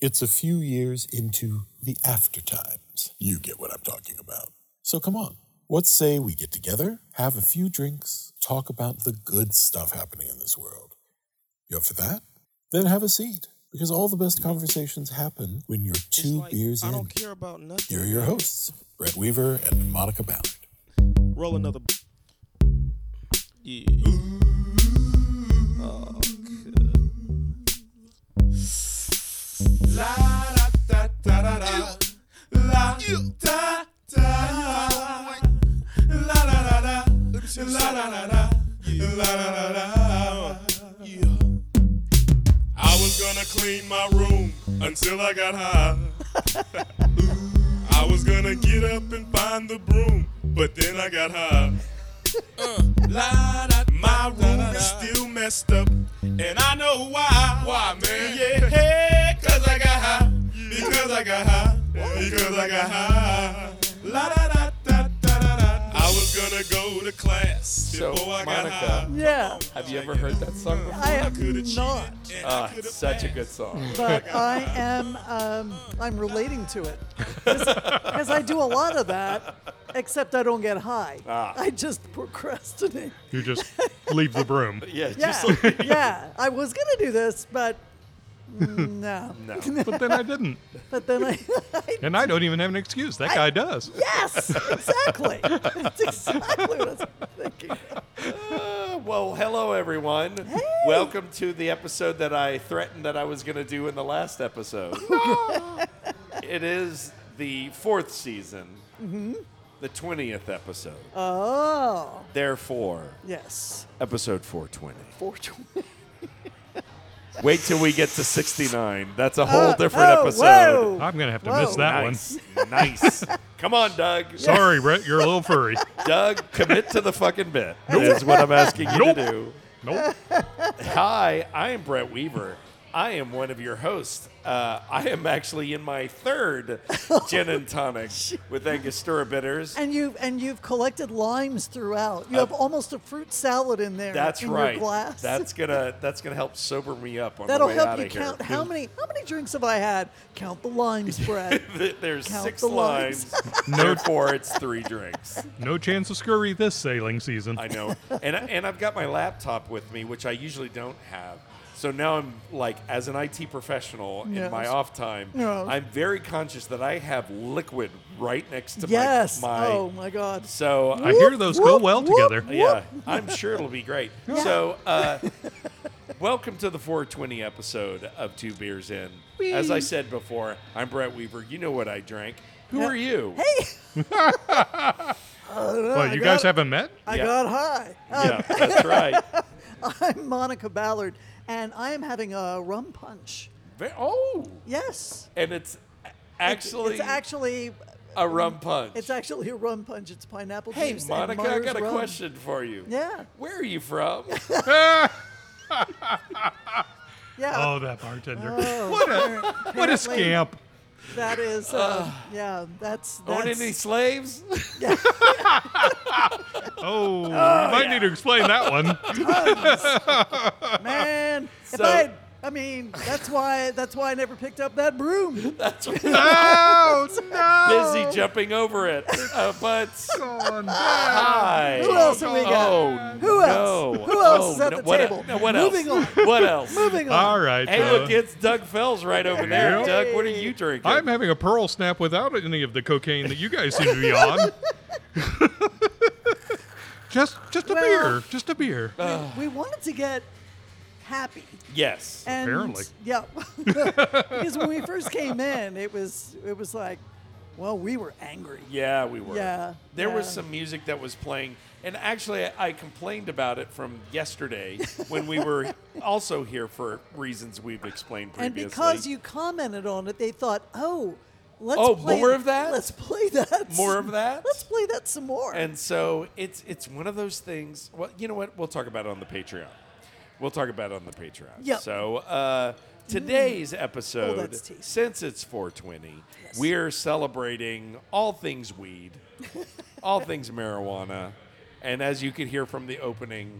It's a few years into the after times. You get what I'm talking about. So come on, what say we get together, have a few drinks, talk about the good stuff happening in this world. You up for that? Then have a seat, because all the best conversations happen when you're two beers in. I don't care about nothing. Here are your hosts, Brett Weaver and Monica Ballard. Roll another. Yeah. Oh, good. La da da da da da. La da da. La da da da. La da da da. La da da da. Yeah. I was gonna clean my room until I got high. I was gonna get up and find the broom, but then I got high. My room is still messed up, and I know why. Why, man? Yeah, cause I got high. Because I got high. Because I got high. La da da da da da da. I was gonna go to class before I got high. Yeah. Have you ever heard that song before? I have not, It's such a good song. but I am. I'm relating to it because I do a lot of that, except I don't get high. I just procrastinate. You just leave the broom. Yeah, Yeah, just like, yeah. I was gonna do this, but no. But then I didn't. But then I And I don't even have an excuse. That guy does. yes, exactly. That's exactly what I was thinking. well, hello everyone. Welcome to the episode that I threatened that I was going to do in the last episode. It is the fourth season, the 20th episode. Oh, Therefore, yes. episode 420. 420. Wait till we get to 69. That's a whole different oh, episode. Whoa. I'm going to have to Whoa. miss that one. Nice. Come on, Doug. Sorry, Brett. You're a little furry. Doug, commit to the fucking bit. Is what I'm asking you Nope. to do. Nope. Hi, I am Brett Weaver. I am one of your hosts. I am actually in my third gin and tonic with Angostura bitters. And you've collected limes throughout. You have almost a fruit salad in there. That's in right. Your glass. That's gonna help sober me up on That'll the way help out you of here. count how many drinks have I had? Count the limes, Brett. There's Count 6 the lines. Therefore, it's 3 drinks. No chance of scurry this sailing season. I know. And I've got my laptop with me, which I usually don't have. So now I'm like, as an IT professional in Yes. my off time, Yes. I'm very conscious that I have liquid right next to Yes. my. Oh my God. So I hear those go well together. yeah, I'm sure it'll be great. So, welcome to the 420 episode of Two Beers In. As I said before, I'm Brett Weaver. You know what I drank. Who are you? Hey, Well, you guys haven't met? I Yeah. got high. Yeah, that's right. I'm Monica Ballard, and I am having a rum punch. Oh, Yes. and it's actually, It's actually a rum punch. It's actually a rum punch. It's pineapple Hey, juice. Monica, and I Myers got a rum. question for you. Yeah. Where are you from? Yeah. Oh, that bartender. Oh, What a apparently scamp. That is, yeah, that's Own any slaves? Oh, you might need to explain that one. man. So- I mean, that's why I never picked up that broom. That's right. Oh, no. Busy jumping over it. But Oh, no. hi. Who else have we got? Oh, Who else? no. Who else Oh, is at no, the what table? What Moving else? on. What else? Moving on. All right. Hey, look, it's Doug Fells right over there. Yeah. Doug, what are you drinking? I'm having a Pearl Snap without any of the cocaine that you guys seem to be on. just a Well- beer. Just a beer. We wanted to get happy. Yes. And Apparently. Yeah. Because when we first came in, it was like, well, we were angry. Yeah, we were. Yeah, There was yeah. some music that was playing. And actually, I complained about it from yesterday when we were also here for reasons we've explained And previously. because you commented on it, they thought, oh, let's Oh, play more of that? Let's play that. More of that? Let's play that some more. And so it's one of those things. Well, you know what? We'll talk about it on the Patreon. We'll talk about it on the Patreon. Yep. So today's episode, that's tasty. since it's 420, we're celebrating all things weed, all things marijuana, and as you could hear from the opening,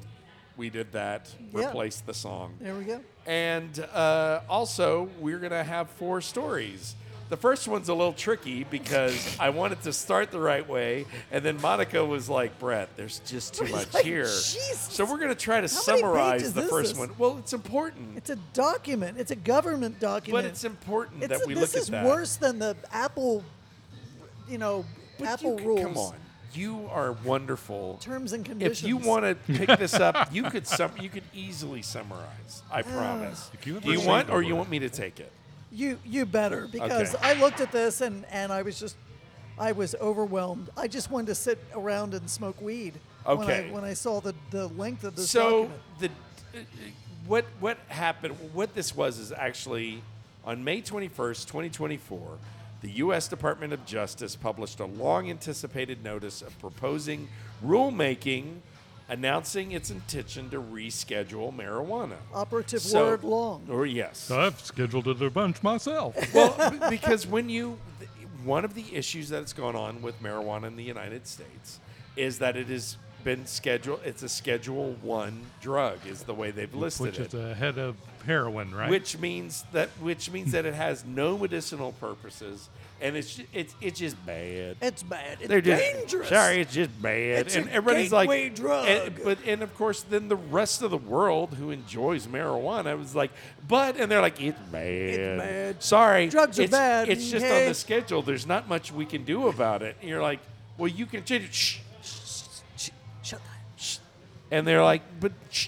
We did that. Yeah. Replaced the song. There we go. And also, we're going to have 4 stories. The first one's a little tricky because I wanted to start the right way, and then Monica was like, Brett, there's just too much Like, here. Jesus. So we're going to try to How many summarize pages the is first this? one. Well, it's important, It's a document. It's a government document. but it's important It's- that we this look is at that. worse than the Apple, But Apple you, rules. Come on. You are wonderful. Terms and conditions. If you want to pick this up, you could easily summarize. I promise. If you ever Do you say want, the or you word. want me to take it? You better, because Okay. I looked at this and I was overwhelmed. I just wanted to sit around and smoke weed Okay. when I saw the length of this So document. what happened? What this was is actually on May 21st, 2024. The U.S. Department of Justice published a long-anticipated notice of proposing rulemaking announcing its intention to reschedule marijuana. Operative So- word long. Or yes. I've scheduled it a bunch myself. Well, because one of the issues that's gone on with marijuana in the United States is that it has been scheduled. It's a Schedule 1 drug, is the way they've listed Which it. is ahead of heroin, right? Which means that it has no medicinal purposes, and it's just bad. It's bad. It's They're just dangerous. sorry, it's just bad. It's and a everybody's gateway like, drug. and of course, then the rest of the world who enjoys marijuana was like, and they're like, it's bad. It's bad. Sorry, Drugs are it's, bad, It's just on okay? the schedule. There's not much we can do about it. And you're like, well, you can change it. Shh. Shut that. And they're like, but shh.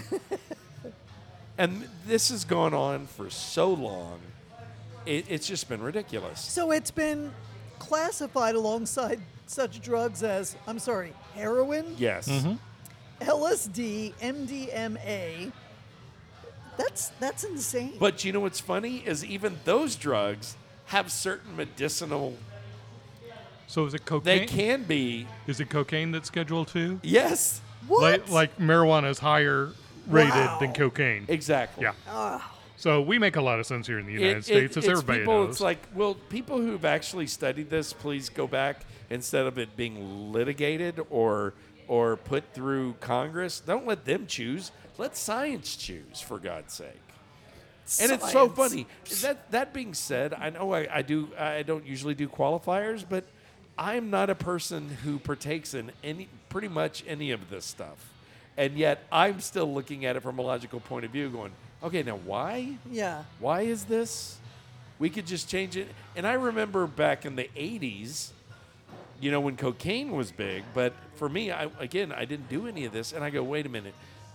And this has gone on for so long. It's just been ridiculous. So it's been classified alongside such drugs as, heroin, Yes. LSD, MDMA. That's insane. But you know what's funny is even those drugs have certain medicinal. So is it They cocaine? can be. Is it cocaine that's scheduled too? Yes. What? Like marijuana is higher rated than Wow. cocaine. Exactly. Yeah. So we make a lot of sense here in the United States, as it's everybody people, knows. It's like, well, people who've actually studied this, please go back instead of it being litigated or put through Congress. Don't let them choose. Let science choose, for God's sake. And it's so Science. funny. That being said, I know I don't usually do qualifiers, but I'm not a person who partakes in pretty much any of this stuff. And yet I'm still looking at it from a logical point of view going, okay, now why? Yeah. Why is this? We could just change it. And I remember back in the 80s, when cocaine was big, but for me, I didn't do any of this. And I go, wait a minute.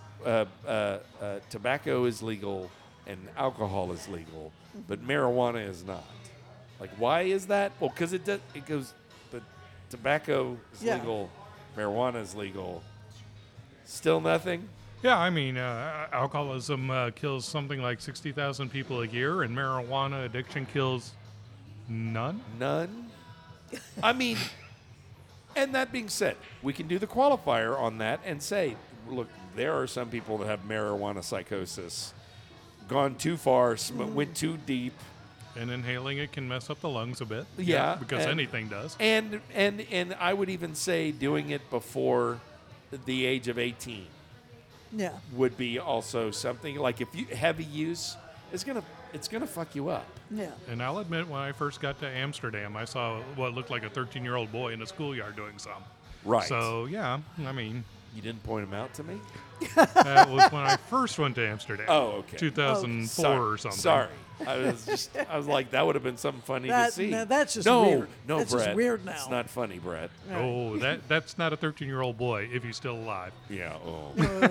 Tobacco is legal and alcohol is legal, but marijuana is not. Like, why is that? Well, because it goes, but tobacco is Yeah. legal, marijuana is legal. Still nothing? Yeah, I mean, alcoholism kills something like 60,000 people a year, and marijuana addiction kills none. None. I mean, and that being said, we can do the qualifier on that and say, look, there are some people that have marijuana psychosis, gone too far, went too deep. And inhaling it can mess up the lungs a bit. Yeah, because and- anything does. And I would even say doing it before the age of 18 Yeah. would be also something like if you heavy use, it's gonna fuck you up. Yeah. And I'll admit, when I first got to Amsterdam, I saw what looked like a 13-year-old boy in a schoolyard doing some. Right. So, yeah, I mean, You didn't point them out to me? that was when I first went to Amsterdam. Oh, okay. 2004 Sorry. or something. Sorry. I was like, that would have been something funny to see. No, that's just no, weird. No, That's Brett. just weird now. It's not funny, Brett. Oh, that's not a 13-year-old boy if he's still alive. Yeah. Oh.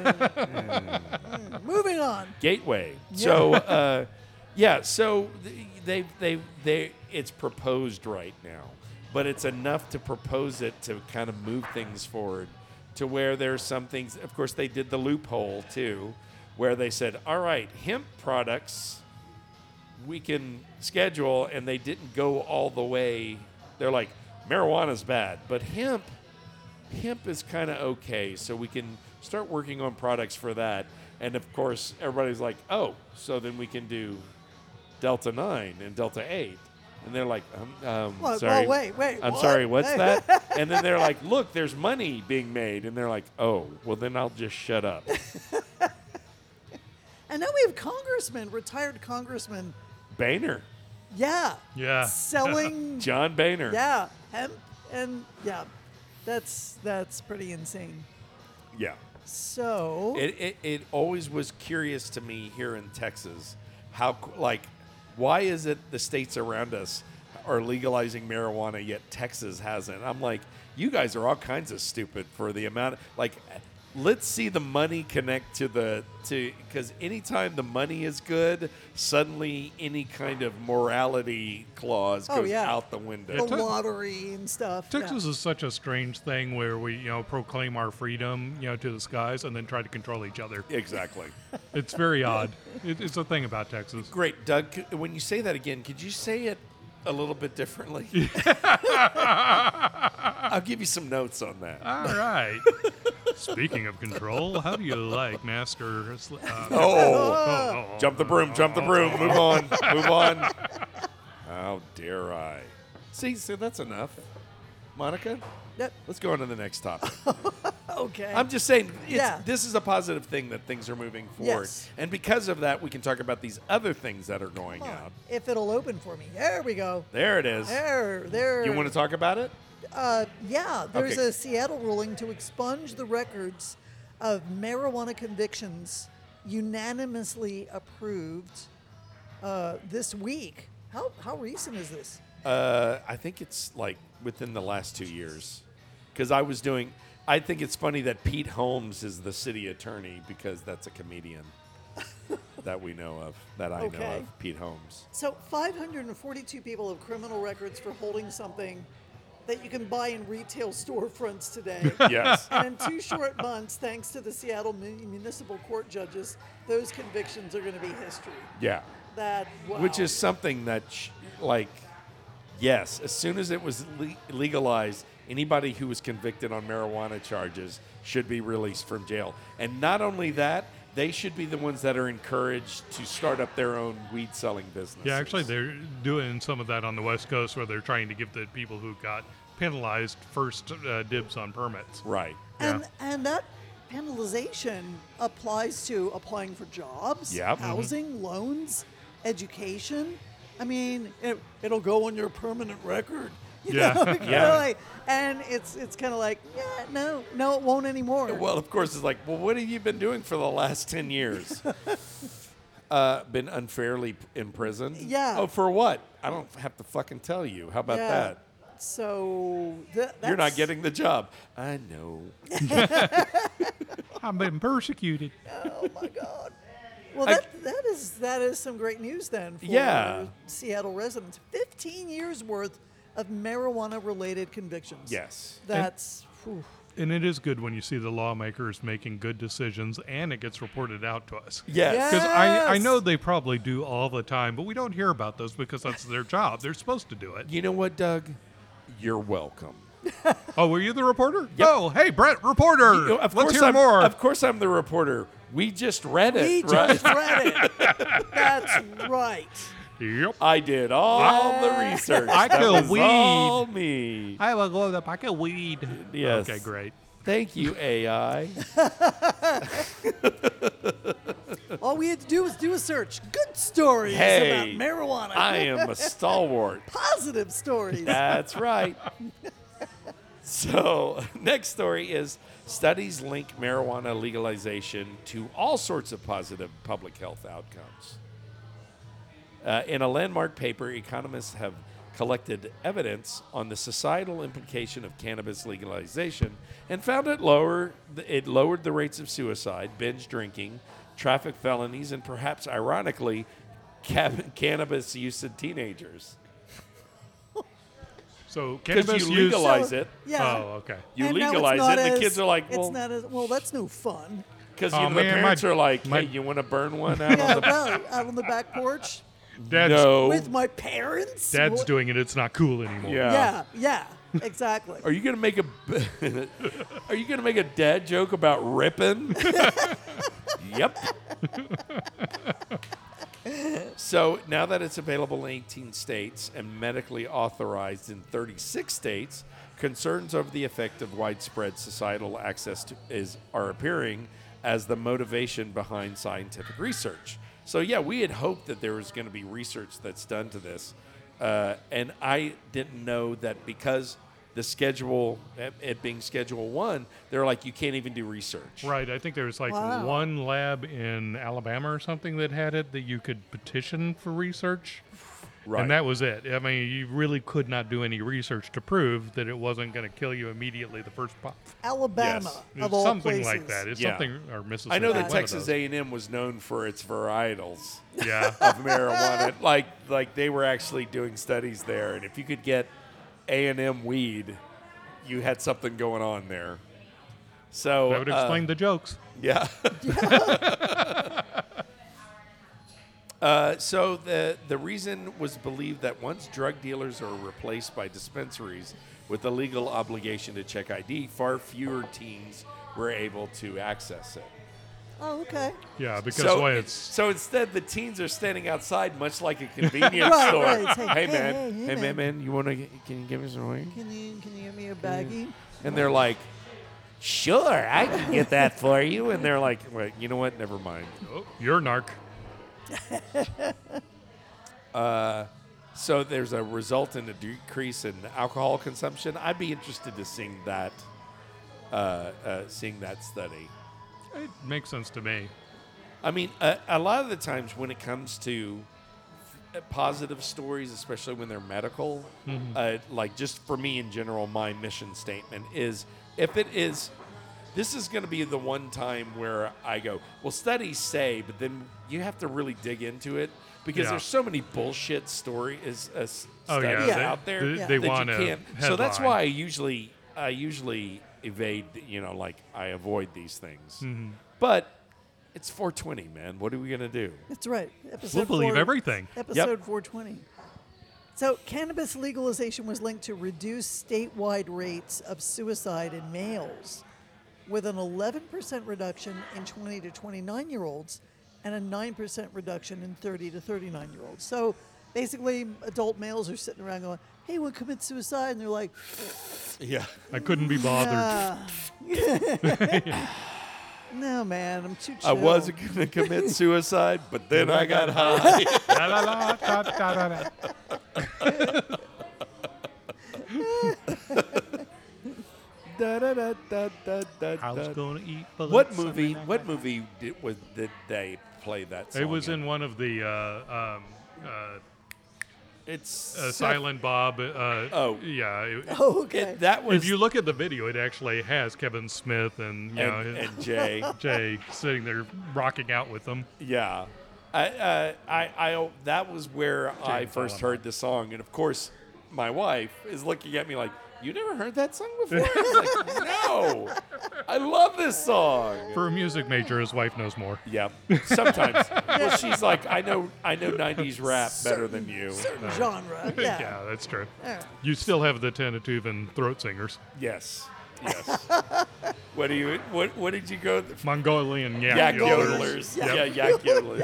Moving on. Gateway. So, So it's proposed right now, but it's enough to propose it to kind of move things forward to where there's some things. Of course, they did the loophole too, where they said, "All right, hemp products we can schedule," and they didn't go all the way. They're like, marijuana's bad, but hemp is kind of okay, so we can start working on products for that. And of course, everybody's like, oh, so then we can do Delta 9 and Delta 8. And they're like, What? sorry. Well, wait. I'm what? sorry, what's Hey. that? And then they're like, look, there's money being made. And they're like, oh, well, then I'll just shut up. And now we have congressmen, retired congressmen. Boehner. Yeah. Yeah. Selling. John Boehner. Yeah. Hemp and yeah. That's pretty insane. Yeah. So. It always was curious to me here in Texas how, why is it the states around us are legalizing marijuana, yet Texas hasn't? I'm like, you guys are all kinds of stupid for the amount. Let's see the money connect because anytime the money is good, suddenly any kind of morality clause Oh, goes yeah. out the window. the lottery and stuff. Texas is such a strange thing where we, proclaim our freedom, to the skies and then try to control each other. Exactly. It's very odd. It's a thing about Texas. Great, Doug. When you say that again, could you say it a little bit differently? I'll give you some notes on that. All right. Speaking of control, how do you like Master? Jump the broom, move on, move on. How dare I? See, so that's enough. Monica, Yep. let's go on to the next topic. Okay. I'm just saying, Yeah. this is a positive thing that things are moving forward. Yes. And because of that, we can talk about these other things that are going Come on. out. If it'll open for me. There we go. There it is. There. You want to talk about it? Yeah, there's Okay. a Seattle ruling to expunge the records of marijuana convictions unanimously approved this week. How recent is this? I think it's within the last 2 years. Because I think it's funny that Pete Holmes is the city attorney because that's a comedian that we know of, that I know Okay. of, Pete Holmes. So 542 people have criminal records for holding something that you can buy in retail storefronts today. Yes. And in 2 short months, thanks to the Seattle municipal court judges, those convictions are going to be history. Yeah. Wow. Which is something that, yes, as soon as it was legalized, anybody who was convicted on marijuana charges should be released from jail. And not only that, they should be the ones that are encouraged to start up their own weed selling business. Yeah, actually, they're doing some of that on the West Coast where they're trying to give the people who got penalized first dibs on permits. Right. And that penalization applies to applying for jobs, Yep. housing, loans, education. I mean, it'll go on your permanent record. You Yeah. know, kinda and it's kind of like, no, it won't anymore. Well, of course, it's like, well, what have you been doing for the last 10 years? Been unfairly imprisoned? Yeah. Oh, for what? I don't have to fucking tell you. How about Yeah. that? So You're not getting the job. I know. I've been persecuted. Oh my God. Well, that is some great news then for Yeah. Seattle residents. 15 years worth of marijuana-related convictions. Yes. That's. Whew. And it is good when you see the lawmakers making good decisions and it gets reported out to us. Yes. Yeah. Because I Yes. know they probably do all the time, but we don't hear about those because that's their job. They're supposed to do it. You know what, Doug? You're welcome. Oh, were you the reporter? Yep. Oh, hey, Brett, reporter. You know, Let's hear more. Of course I'm the reporter. We just read it, We right? just read it. That's right. Yep. I did all the research. I That kill was weed. all me. I will go to the pocket weed. Yes. Okay, great. Thank you, AI. All we had to do was do a search. Good stories Hey, about marijuana. I am a stalwart. Positive stories. That's right. So, next story is studies link marijuana legalization to all sorts of positive public health outcomes. In a landmark paper, economists have collected evidence on the societal implication of cannabis legalization and found it lowered the rates of suicide, binge drinking, traffic felonies, and perhaps ironically, cannabis use in teenagers. So Because cannabis you use. legalize it. Yeah. Oh, okay. You And now it's legalize not it, and the as- kids are like, it's well, not as well. That's no fun. because Oh, the man, parents my- are like, my- hey, you want to burn one out Yeah, on the well, out on the back porch Dad's, No. with my parents. Dad's What- doing it. It's not cool anymore. Yeah. Yeah, exactly. Are you gonna make a Are you gonna make a dad joke about ripping? Yep. So now that it's available in 18 states and medically authorized in 36 states, concerns over the effect of widespread societal access are appearing as the motivation behind scientific research. So yeah, we had hoped that there was going to be research that's done to this, and I didn't know that because the schedule, it being Schedule 1, they're like, you can't even do research. Right. I think there was like Wow. one lab in Alabama or something that had it that you could petition for research. Right. And that was it. I mean, you really could not do any research to prove that it wasn't going to kill you immediately the first pop. Alabama, Yes. of all Something places. like that. It's Yeah. something, or Mississippi. I know that one of Texas those. A&M was known for its varietals Yeah. of marijuana. Like they were actually doing studies there, and if you could get A&M weed, you had something going on there. So That would explain the jokes. yeah. So the reason was believed that once drug dealers are replaced by dispensaries with a legal obligation to check ID, far fewer teens were able to access it. Oh, okay. Yeah, because So, why it's so instead, the teens are standing outside, much like a convenience Right, store. right. It's like, Hey, hey, man, hey, hey, man. man, you want to? Can you give me some weed? Can you give me a baggie? And they're like, sure, I can get that for you. And they're like, wait, you know what? Never mind. oh, you're narc. So there's a result in a decrease in alcohol consumption. I'd be interested to seeing that study. It makes sense to me. I mean, a lot of the times when it comes to positive stories, especially when they're medical, like just for me in general, my mission statement is if it is, this is going to be the one time where I go, well, studies say, but then you have to really dig into it because Yeah. there's so many bullshit studies Oh, yeah. Yeah. out there They, Yeah. they that want you a can't. So that's headline. why I usually evade, like I avoid these things. Mm-hmm. But it's 420, man. What are we gonna do? That's right. We'll Episode believe 4, everything. Episode 420. So, cannabis legalization was linked to reduced statewide rates of suicide in males, with an 11% reduction in 20 to 29-year-olds and a 9% reduction in 30 to 39-year-olds. So, basically, adult males are sitting around going, hey, we'll commit suicide. And they're like, Yeah. I couldn't be bothered. no, man, I'm too chill. I wasn't gonna commit suicide, but then I got high. La, la, la, da, da, da, da. Da, da, da, da, da, da, I was da. gonna eat bullets. What Sunday movie? night. What movie did they play that song? It was in one of the It's Silent Bob. Oh. Yeah. Oh, okay. that was If you look at the video, it actually has Kevin Smith and you know and Jay. Jay sitting there rocking out with them. Yeah, I that was where I James first Allen. heard the song, and of course, my wife is looking at me like, "You never heard that song before?" I was like, "No, I love this song." For a music major, his wife knows more. Yeah, sometimes. Well, she's like, "I know '90s rap better than you." Certain genre. Yeah. Yeah, that's true. All right. You still have the Tentatuven throat singers. Yes, yes. What did you go? Mongolian Yak yodelers. yodelers. Yeah, yak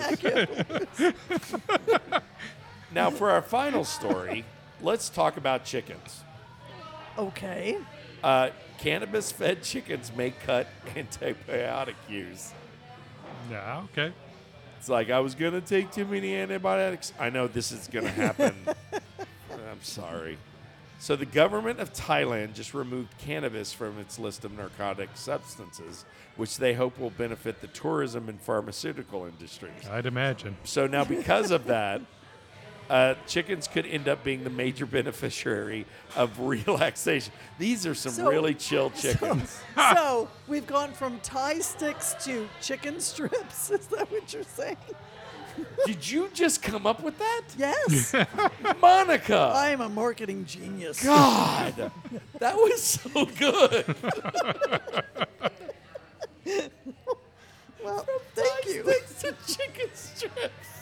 yodelers. Now, for our final story, let's talk about chickens. Okay. Cannabis-fed chickens may cut antibiotic use. Yeah, okay. It's like, I was going to take too many antibiotics. I know this is going to happen. I'm sorry. So the government of Thailand just removed cannabis from its list of narcotic substances, which they hope will benefit the tourism and pharmaceutical industries. I'd imagine. So now, because of that, chickens could end up being the major beneficiary of relaxation. These are some So- really chill chickens. So we've gone from Thai sticks to chicken strips. Is that what you're saying? Did you just come up with that? Yes. Monica! I am a marketing genius. God! That was so good. Well, thank you. Thanks to chicken strips.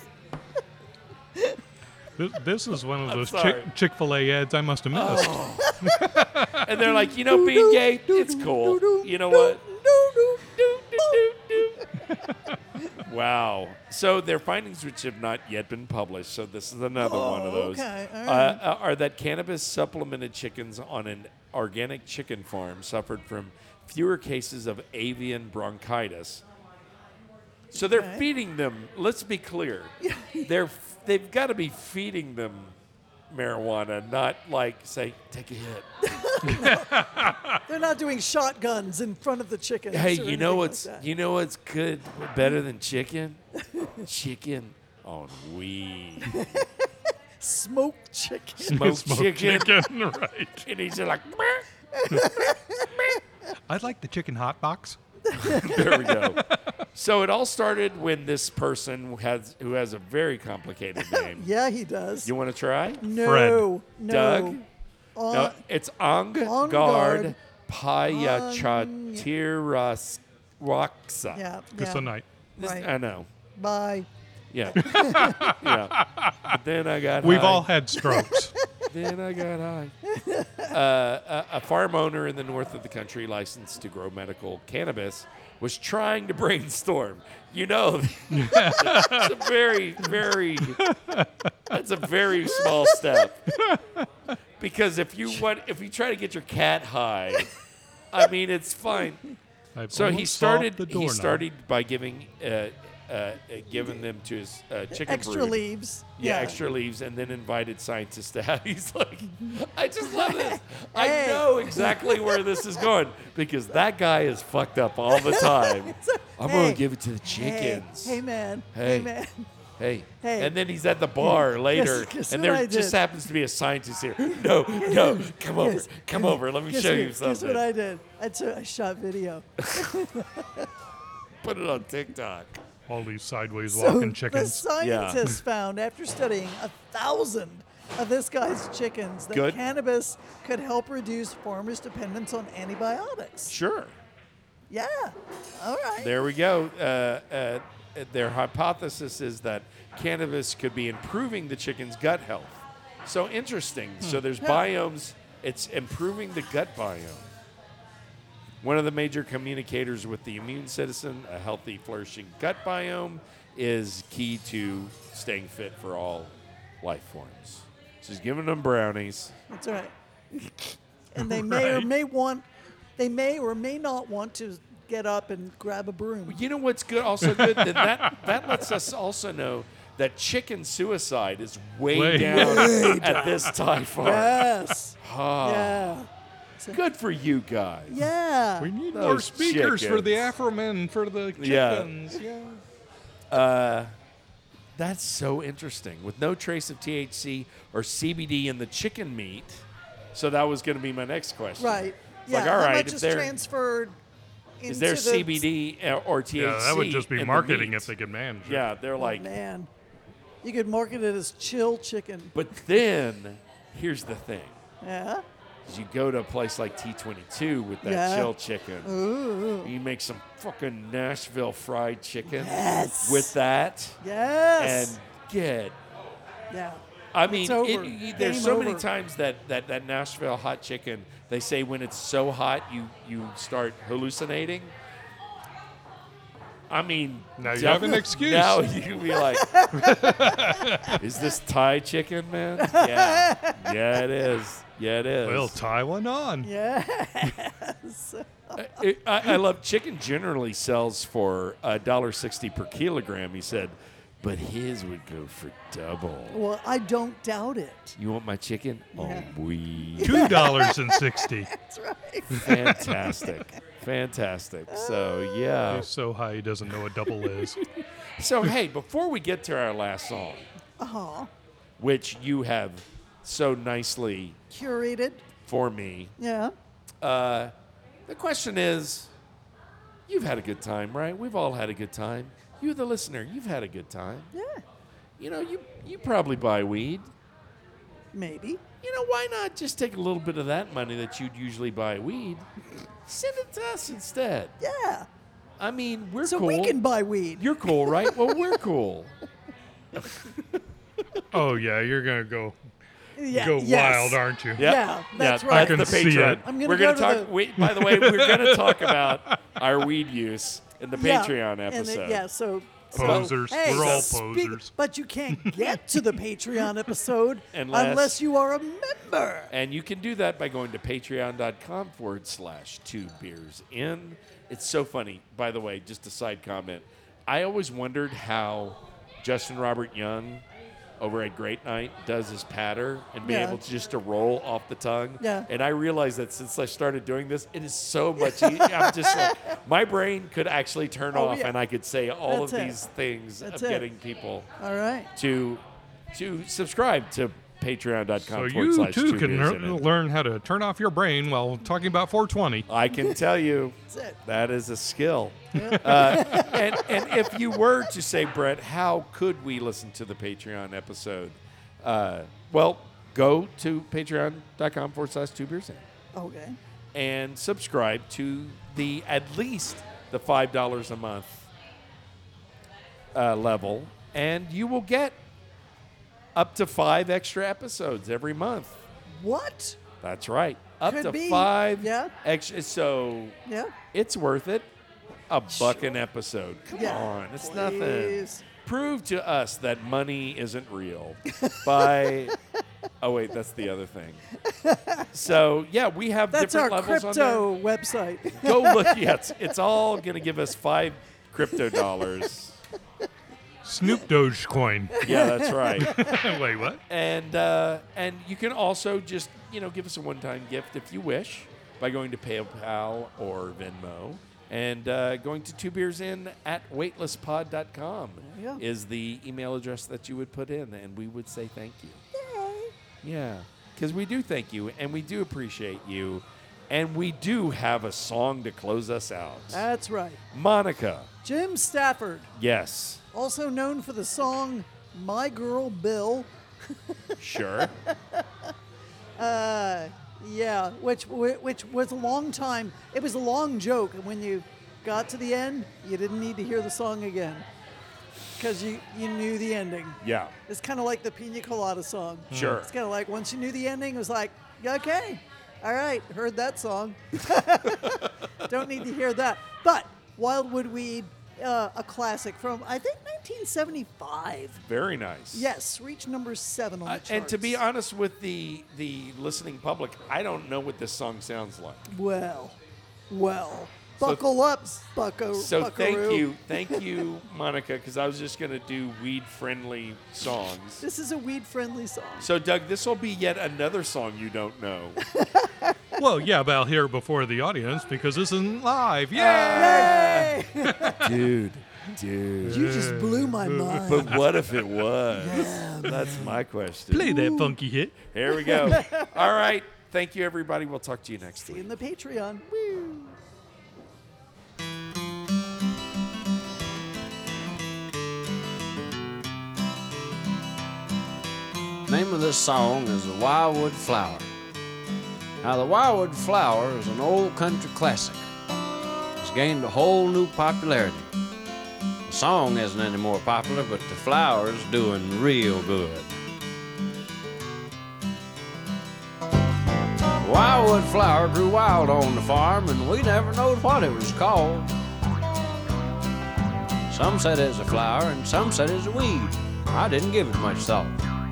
This is one of I'm those sorry. Chick-fil-A ads I must have missed. And they're like, being gay, it's cool. You know what? Wow. So their findings, which have not yet been published, so this is another one of those, okay, all right. are that cannabis supplemented chickens on an organic chicken farm suffered from fewer cases of avian bronchitis. So they're Okay. feeding them, let's be clear, they've got to be feeding them marijuana, not like, say, take a hit. They're not doing shotguns in front of the chickens. Hey, or you know anything what's like that. you know what's good, better than chicken? Chicken on weed. Smoked chicken. Smoked chicken. Right. And he's just like, I'd like the chicken hot box. there we go. So it all started when this person who has a very complicated name. Yeah, he does. You want to try? No, Fred. no. Doug? Uh, No, it's Angard Angard Payachatiraksa. Yeah, Just yeah. a night. Right. I know. Bye. Yeah. Yeah. But then I got We've high. all had strokes. Then I got high. A farm owner in the north of the country, licensed to grow medical cannabis, was trying to brainstorm. You know, it's a very, very, that's a very small step. Because if you try to get your cat high, I mean, it's fine. I've So he almost solved started. the He doorknob. started by giving them to his chicken Extra brood. leaves. Yeah, extra leaves, and then invited scientists to have. He's like, I just love this. I Hey. know exactly where this is going because that guy is fucked up all the time. I'm Hey. gonna give it to the chickens. Hey, man. Hey. Hey, man. Hey. Hey. And then he's at the bar later, guess and what there I just did? happens to be a scientist here. No, come over, come over. Let me show you Guess what something. I did? I shot video. Put it on TikTok. All these sideways So walking the chickens. scientists found, after studying 1,000 of this guy's chickens, that Good. cannabis could help reduce farmers' dependence on antibiotics. Sure. Yeah. All right. There we go. Their hypothesis is that cannabis could be improving the chicken's gut health. So interesting. So there's biomes. It's improving the gut biome. One of the major communicators with the immune citizen, a healthy, flourishing gut biome, is key to staying fit for all life forms. So he's giving them brownies. That's right. And they may or may not want to get up and grab a broom. You know what's good? Also good that lets us also know that chicken suicide is way down at this Thai farm. Yes. Ah, Yeah. good for you guys. Yeah. We need Those more speakers for the chickens. Afro men for the Yeah. chickens. Yeah. That's so interesting. With no trace of THC or CBD in the chicken meat. So that was going to be my next question. Right. It's Yeah. like, all How right, much if is there transferred into is there the CBD or THC? Yeah, that would just be in the marketing meat? if they could manage it. Yeah, they're Oh, like, man. You could market it as chill chicken. but then here's the thing. Yeah. Is you go to a place like T22 with that Yeah. chill chicken. Ooh. You make some fucking Nashville fried chicken Yes. with that Yes. and get. yeah. I mean, over. there's Game so many over. times that Nashville hot chicken, they say when it's so hot, you start hallucinating. I mean, Now you have an excuse. Now you can be like, is this Thai chicken, man? Yeah. Yeah, it is. Yeah, it is. Well, tie one on. Yes. I love chicken generally sells for $1.60 per kilogram, he said, but his would go for double. Well, I don't doubt it. You want my chicken? Yeah. On weed. $2.60. That's right. Fantastic. Fantastic. So, yeah. He's so high he doesn't know what double is. So, hey, before we get to our last song, which you have so nicely Curated. for me, Yeah. the question is, you've had a good time, right? We've all had a good time. You, the listener, you've had a good time. Yeah. You know, you probably buy weed. Maybe. You know, why not just take a little bit of that money that you'd usually buy weed, send it to us instead? Yeah. I mean, we're So cool. we can buy weed. You're cool, right? Well, we're cool. Oh, yeah, you're going to go Yeah. yes. wild, aren't you? Yep. Yeah, that's right. I can That's the see Patreon. it. I'm gonna we're go gonna to talk. the- By the way, we're going to talk about our weed use in the Yeah. Patreon And episode. yeah. So Posers. Hey, We're all speak- posers. But you can't get to the Patreon episode Unless- unless you are a member. And you can do that by going to patreon.com/2beersin. It's so funny. By the way, just a side comment. I always wondered how Justin Robert Young over at Great Night does his patter and be Yeah. able to just to roll off the tongue. Yeah. And I realized that since I started doing this, it is so much easier. I'm just like, my brain could actually turn Oh, off yeah. and I could say all That's of it. these things That's of it. getting people All right. to subscribe to patreon.com So you too can /2beersin. learn how to turn off your brain while talking about 420. I can tell you That's it. that is a skill. And if you were to say, Brett, how could we listen to the Patreon episode? Well, go to patreon.com /2beersin Okay. and subscribe to at least the $5 a month level, and you will get up to 5 extra episodes every month. What? That's right. Up Could to be. 5 Yeah. extra. So Yeah. it's worth it. $1 an episode. Come Yeah. on. It's nothing. Please. Prove to us that money isn't real by. Oh, wait, that's the other thing. So, yeah, we have That's our different levels on there. crypto website. Go look. Yes, it's all going to give us 5 crypto dollars. Snoop Dogecoin. Yeah, that's right. Wait, what? And you can also just give us a one-time gift if you wish by going to PayPal or Venmo and going to 2beersin@weightlesspod.com There you go. is the email address that you would put in, and we would say thank you. Yeah, because we do thank you and we do appreciate you, and we do have a song to close us out. That's right. Monica, Jim Stafford, yes, also known for the song My Girl Bill. sure. Yeah, which was a long time. It was a long joke, and when you got to the end, you didn't need to hear the song again because you knew the ending. Yeah, It's kind of like the Pina Colada song. sure. It's kind of like once you knew the ending, it was like, okay, all right, heard that song. Don't need to hear that. But Wildwood Weed, a classic from I think 1975. Very nice. Yes, reached number 7 on the charts. And to be honest with the listening public, I don't know what this song sounds like. Well, buckle up, bucko. So buckaroo. thank you, Monica, because I was just going to do weed-friendly songs. This is a weed-friendly song. So, Doug, this will be yet another song you don't know. Well, yeah, but I'll hear it before the audience because this isn't live. Yeah. Yay! Dude. You just blew my mind. But what if it was? That's my question. Play that funky hit. Here we go. All right. Thank you, everybody. We'll talk to you next See week. in the Patreon. Woo. Name of this song is The Wildwood Flower. Now, The Wildwood Flower is an old country classic. It's gained a whole new popularity. The song isn't any more popular, but the flower's doing real good. The Wildwood Flower grew wild on the farm, and we never knowed what it was called. Some said it was a flower, and some said it was a weed. I didn't give it much thought.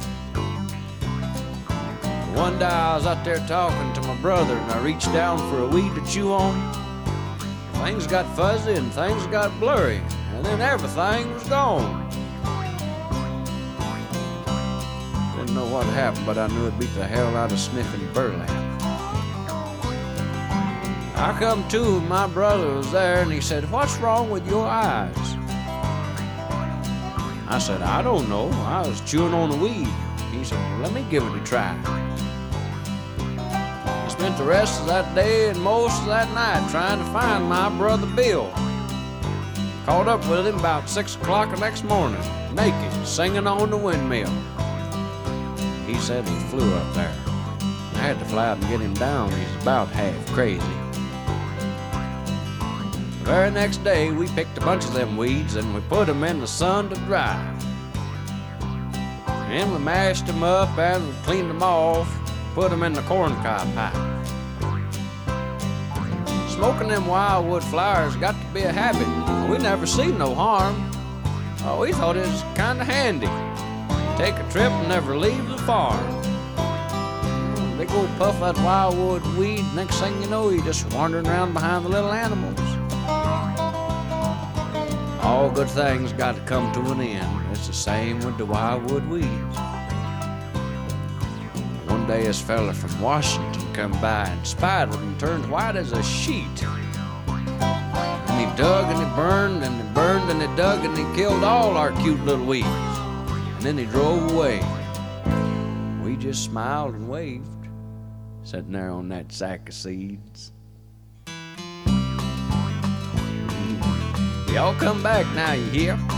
One day I was out there talking to my brother, and I reached down for a weed to chew on. Things got fuzzy and things got blurry, and then everything was gone. Didn't know what happened, but I knew it beat the hell out of sniffing burlap. I come to, and my brother was there, and he said, "What's wrong with your eyes?" I said, "I don't know. I was chewing on the weed." He said, "Well, let me give it a try." I spent the rest of that day and most of that night trying to find my brother Bill. Caught up with him about 6 o'clock the next morning, naked, singing on the windmill. He said he flew up there. I had to fly up and get him down. He's about half crazy. The very next day, we picked a bunch of them weeds and we put them in the sun to dry. And we mashed them up and we cleaned them off, put them in the corncob pipe. Smoking them wildwood flowers got to be a habit. We never seen no harm. Oh, he thought it was kind of handy. Take a trip and never leave the farm. Big old puff of that wildwood weed. Next thing you know, you're just wandering around behind the little animals. All good things got to come to an end. It's the same with the wildwood weeds. One day this fella from Washington come by and spied them and turned white as a sheet. And he dug and he burned and he burned and he dug and he killed all our cute little weeds. And then he drove away. We just smiled and waved, sitting there on that sack of seeds. Y'all come back now, you hear?